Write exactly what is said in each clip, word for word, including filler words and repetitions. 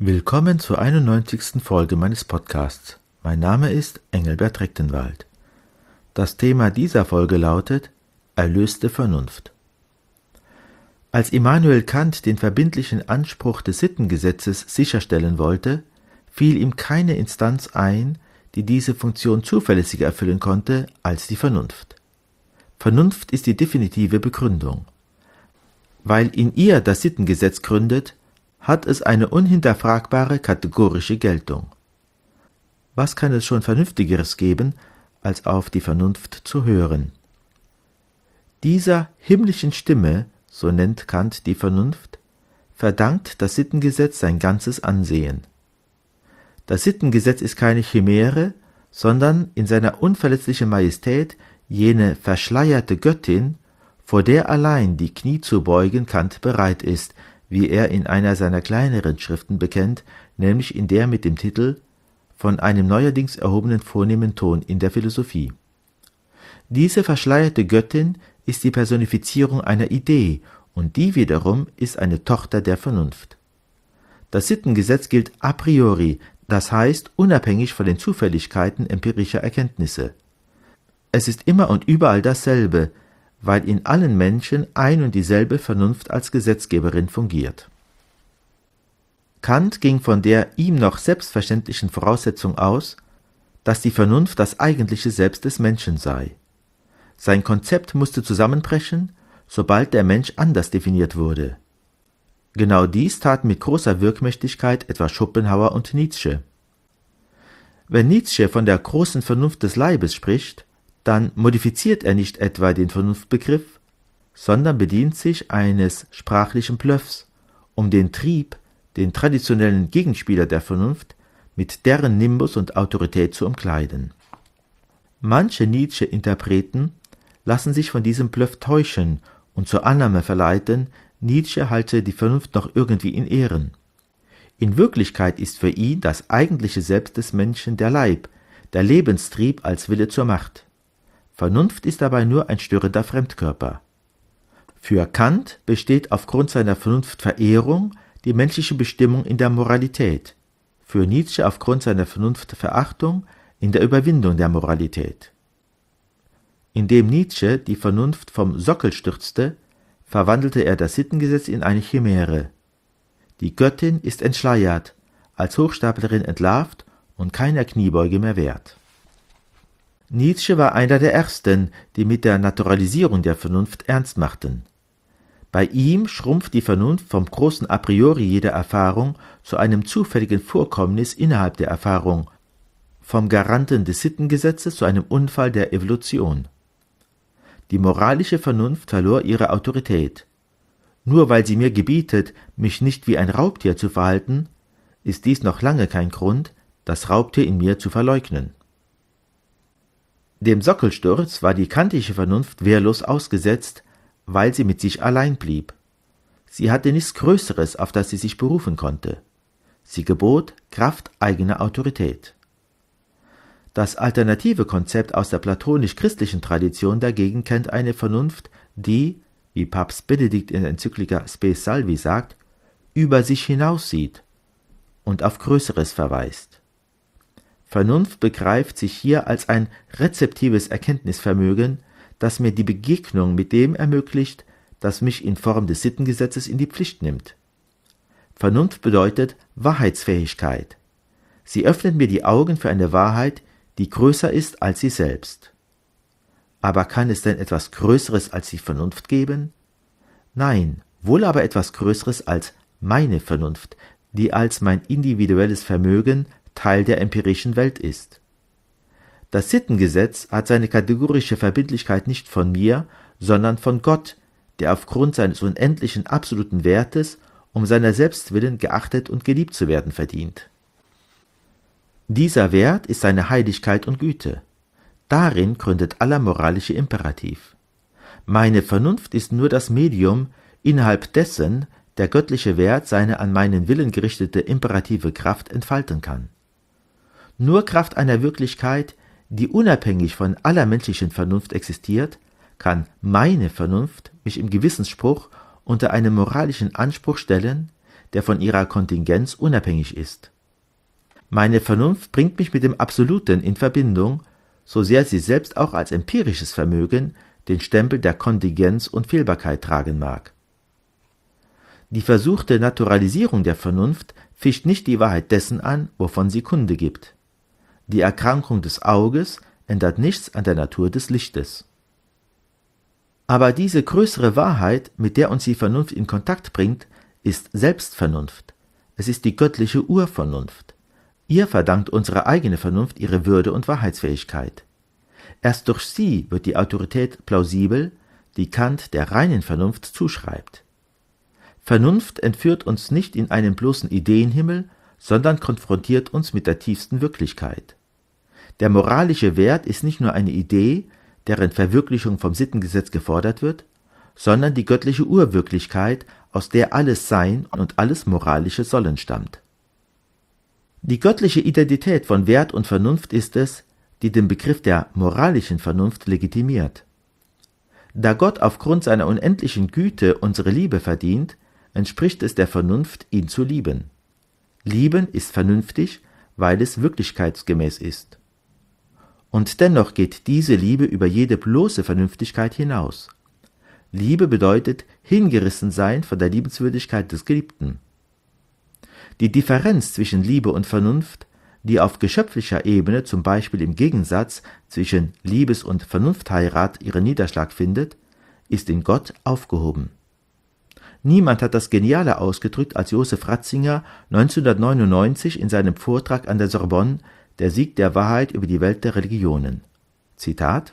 Willkommen zur einundneunzigsten Folge meines Podcasts. Mein Name ist Engelbert Rechtenwald. Das Thema dieser Folge lautet Erlöste Vernunft. Als Immanuel Kant den verbindlichen Anspruch des Sittengesetzes sicherstellen wollte, fiel ihm keine Instanz ein, die diese Funktion zuverlässiger erfüllen konnte als die Vernunft. Vernunft ist die definitive Begründung. Weil in ihr das Sittengesetz gründet, hat es eine unhinterfragbare kategorische Geltung. Was kann es schon Vernünftigeres geben, als auf die Vernunft zu hören? Dieser himmlischen Stimme, so nennt Kant die Vernunft, verdankt das Sittengesetz sein ganzes Ansehen. Das Sittengesetz ist keine Chimäre, sondern in seiner unverletzlichen Majestät jene verschleierte Göttin, vor der allein die Knie zu beugen Kant bereit ist, wie er in einer seiner kleineren Schriften bekennt, nämlich in der mit dem Titel »Von einem neuerdings erhobenen vornehmen Ton in der Philosophie«. Diese verschleierte Göttin ist die Personifizierung einer Idee, und die wiederum ist eine Tochter der Vernunft. Das Sittengesetz gilt a priori, das heißt unabhängig von den Zufälligkeiten empirischer Erkenntnisse. Es ist immer und überall dasselbe, weil in allen Menschen ein und dieselbe Vernunft als Gesetzgeberin fungiert. Kant ging von der ihm noch selbstverständlichen Voraussetzung aus, dass die Vernunft das eigentliche Selbst des Menschen sei. Sein Konzept musste zusammenbrechen, sobald der Mensch anders definiert wurde. Genau dies taten mit großer Wirkmächtigkeit etwa Schopenhauer und Nietzsche. Wenn Nietzsche von der großen Vernunft des Leibes spricht, dann modifiziert er nicht etwa den Vernunftbegriff, sondern bedient sich eines sprachlichen Bluffs, um den Trieb, den traditionellen Gegenspieler der Vernunft, mit deren Nimbus und Autorität zu umkleiden. Manche Nietzsche-Interpreten lassen sich von diesem Bluff täuschen und zur Annahme verleiten, Nietzsche halte die Vernunft noch irgendwie in Ehren. In Wirklichkeit ist für ihn das eigentliche Selbst des Menschen der Leib, der Lebenstrieb als Wille zur Macht. Vernunft ist dabei nur ein störender Fremdkörper. Für Kant besteht aufgrund seiner Vernunftverehrung die menschliche Bestimmung in der Moralität, für Nietzsche aufgrund seiner Vernunftverachtung in der Überwindung der Moralität. Indem Nietzsche die Vernunft vom Sockel stürzte, verwandelte er das Sittengesetz in eine Chimäre. Die Göttin ist entschleiert, als Hochstaplerin entlarvt und keiner Kniebeuge mehr wert. Nietzsche war einer der Ersten, die mit der Naturalisierung der Vernunft ernst machten. Bei ihm schrumpft die Vernunft vom großen A priori jeder Erfahrung zu einem zufälligen Vorkommnis innerhalb der Erfahrung, vom Garanten des Sittengesetzes zu einem Unfall der Evolution. Die moralische Vernunft verlor ihre Autorität. Nur weil sie mir gebietet, mich nicht wie ein Raubtier zu verhalten, ist dies noch lange kein Grund, das Raubtier in mir zu verleugnen. Dem Sockelsturz war die kantische Vernunft wehrlos ausgesetzt, weil sie mit sich allein blieb. Sie hatte nichts Größeres, auf das sie sich berufen konnte. Sie gebot Kraft eigener Autorität. Das alternative Konzept aus der platonisch-christlichen Tradition dagegen kennt eine Vernunft, die, wie Papst Benedikt in der Enzyklika Spes Salvi sagt, über sich hinaussieht und auf Größeres verweist. Vernunft begreift sich hier als ein rezeptives Erkenntnisvermögen, das mir die Begegnung mit dem ermöglicht, das mich in Form des Sittengesetzes in die Pflicht nimmt. Vernunft bedeutet Wahrheitsfähigkeit. Sie öffnet mir die Augen für eine Wahrheit, die größer ist als sie selbst. Aber kann es denn etwas Größeres als die Vernunft geben? Nein, wohl aber etwas Größeres als meine Vernunft, die als mein individuelles Vermögen Teil der empirischen Welt ist. Das Sittengesetz hat seine kategorische Verbindlichkeit nicht von mir, sondern von Gott, der aufgrund seines unendlichen absoluten Wertes um seiner selbst willen geachtet und geliebt zu werden verdient. Dieser Wert ist seine Heiligkeit und Güte. Darin gründet aller moralische Imperativ. Meine Vernunft ist nur das Medium, innerhalb dessen der göttliche Wert seine an meinen Willen gerichtete imperative Kraft entfalten kann. Nur Kraft einer Wirklichkeit, die unabhängig von aller menschlichen Vernunft existiert, kann meine Vernunft mich im Gewissensspruch unter einen moralischen Anspruch stellen, der von ihrer Kontingenz unabhängig ist. Meine Vernunft bringt mich mit dem Absoluten in Verbindung, so sehr sie selbst auch als empirisches Vermögen den Stempel der Kontingenz und Fehlbarkeit tragen mag. Die versuchte Naturalisierung der Vernunft fischt nicht die Wahrheit dessen an, wovon sie Kunde gibt. Die Erkrankung des Auges ändert nichts an der Natur des Lichtes. Aber diese größere Wahrheit, mit der uns die Vernunft in Kontakt bringt, ist Selbstvernunft. Es ist die göttliche Urvernunft. Ihr verdankt unsere eigene Vernunft ihre Würde und Wahrheitsfähigkeit. Erst durch sie wird die Autorität plausibel, die Kant der reinen Vernunft zuschreibt. Vernunft entführt uns nicht in einen bloßen Ideenhimmel, sondern konfrontiert uns mit der tiefsten Wirklichkeit. Der moralische Wert ist nicht nur eine Idee, deren Verwirklichung vom Sittengesetz gefordert wird, sondern die göttliche Urwirklichkeit, aus der alles Sein und alles moralische Sollen stammt. Die göttliche Identität von Wert und Vernunft ist es, die den Begriff der moralischen Vernunft legitimiert. Da Gott aufgrund seiner unendlichen Güte unsere Liebe verdient, entspricht es der Vernunft, ihn zu lieben. Lieben ist vernünftig, weil es wirklichkeitsgemäß ist. Und dennoch geht diese Liebe über jede bloße Vernünftigkeit hinaus. Liebe bedeutet hingerissen sein von der Liebenswürdigkeit des Geliebten. Die Differenz zwischen Liebe und Vernunft, die auf geschöpflicher Ebene zum Beispiel im Gegensatz zwischen Liebes- und Vernunftheirat ihren Niederschlag findet, ist in Gott aufgehoben. Niemand hat das genialer ausgedrückt als Josef Ratzinger neunzehnhundertneunundneunzig in seinem Vortrag an der Sorbonne Der Sieg der Wahrheit über die Welt der Religionen. Zitat: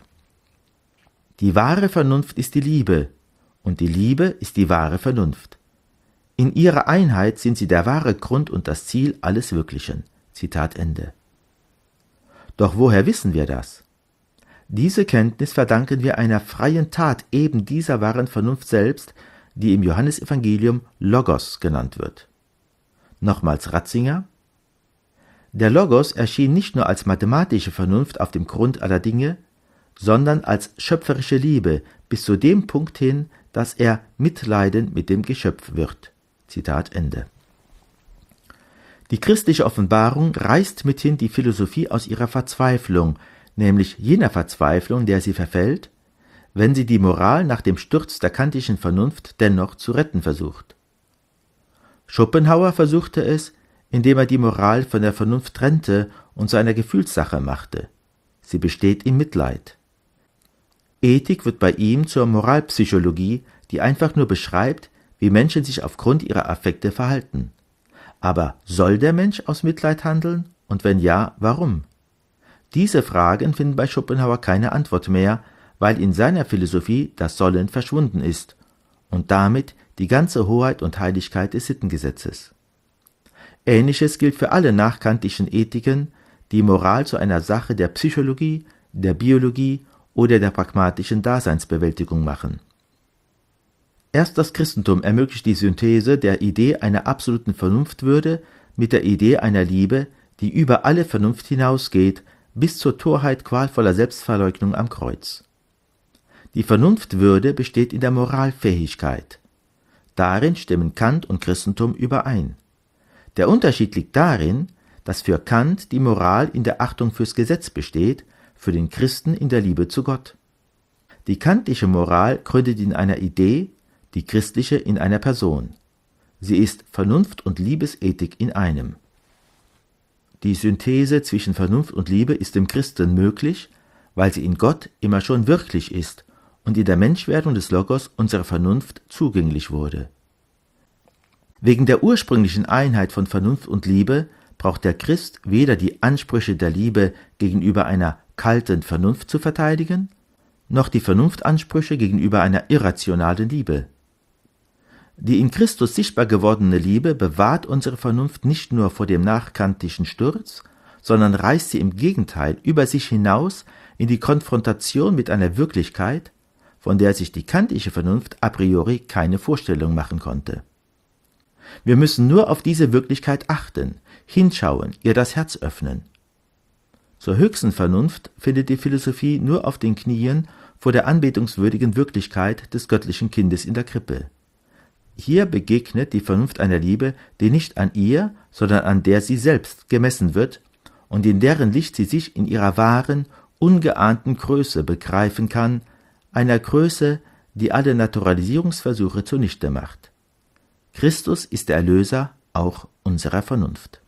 Die wahre Vernunft ist die Liebe, und die Liebe ist die wahre Vernunft. In ihrer Einheit sind sie der wahre Grund und das Ziel alles Wirklichen. Zitat Ende. Doch woher wissen wir das? Diese Kenntnis verdanken wir einer freien Tat eben dieser wahren Vernunft selbst, die im Johannesevangelium Logos genannt wird. Nochmals Ratzinger: Der Logos erschien nicht nur als mathematische Vernunft auf dem Grund aller Dinge, sondern als schöpferische Liebe bis zu dem Punkt hin, dass er mitleidend mit dem Geschöpf wird. Zitat Ende. Die christliche Offenbarung reißt mithin die Philosophie aus ihrer Verzweiflung, nämlich jener Verzweiflung, der sie verfällt, wenn sie die Moral nach dem Sturz der kantischen Vernunft dennoch zu retten versucht. Schopenhauer versuchte es, indem er die Moral von der Vernunft trennte und zu einer Gefühlssache machte. Sie besteht im Mitleid. Ethik wird bei ihm zur Moralpsychologie, die einfach nur beschreibt, wie Menschen sich aufgrund ihrer Affekte verhalten. Aber soll der Mensch aus Mitleid handeln? Und wenn ja, warum? Diese Fragen finden bei Schopenhauer keine Antwort mehr, weil in seiner Philosophie das Sollen verschwunden ist und damit die ganze Hoheit und Heiligkeit des Sittengesetzes. Ähnliches gilt für alle nachkantischen Ethiken, die Moral zu einer Sache der Psychologie, der Biologie oder der pragmatischen Daseinsbewältigung machen. Erst das Christentum ermöglicht die Synthese der Idee einer absoluten Vernunftwürde mit der Idee einer Liebe, die über alle Vernunft hinausgeht, bis zur Torheit qualvoller Selbstverleugnung am Kreuz. Die Vernunftwürde besteht in der Moralfähigkeit. Darin stimmen Kant und Christentum überein. Der Unterschied liegt darin, dass für Kant die Moral in der Achtung fürs Gesetz besteht, für den Christen in der Liebe zu Gott. Die kantische Moral gründet in einer Idee, die christliche in einer Person. Sie ist Vernunft und Liebesethik in einem. Die Synthese zwischen Vernunft und Liebe ist dem Christen möglich, weil sie in Gott immer schon wirklich ist und in der Menschwerdung des Logos unserer Vernunft zugänglich wurde. Wegen der ursprünglichen Einheit von Vernunft und Liebe braucht der Christ weder die Ansprüche der Liebe gegenüber einer kalten Vernunft zu verteidigen, noch die Vernunftansprüche gegenüber einer irrationalen Liebe. Die in Christus sichtbar gewordene Liebe bewahrt unsere Vernunft nicht nur vor dem nachkantischen Sturz, sondern reißt sie im Gegenteil über sich hinaus in die Konfrontation mit einer Wirklichkeit, von der sich die kantische Vernunft a priori keine Vorstellung machen konnte. Wir müssen nur auf diese Wirklichkeit achten, hinschauen, ihr das Herz öffnen. Zur höchsten Vernunft findet die Philosophie nur auf den Knien vor der anbetungswürdigen Wirklichkeit des göttlichen Kindes in der Krippe. Hier begegnet die Vernunft einer Liebe, die nicht an ihr, sondern an der sie selbst gemessen wird und in deren Licht sie sich in ihrer wahren, ungeahnten Größe begreifen kann, einer Größe, die alle Naturalisierungsversuche zunichte macht. Christus ist der Erlöser auch unserer Vernunft.